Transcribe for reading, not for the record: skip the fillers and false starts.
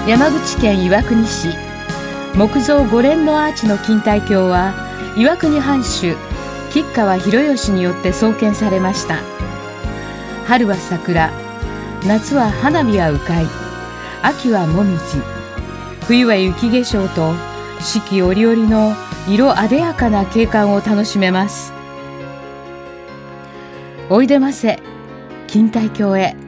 山口県岩国市、木造5連のアーチの錦帯橋は岩国藩主吉川広義によって創建されました。春は桜、夏は花火は鵜飼、秋はもみじ、冬は雪化粧と四季折々の色あでやかな景観を楽しめます。おいでませ、錦帯橋へ。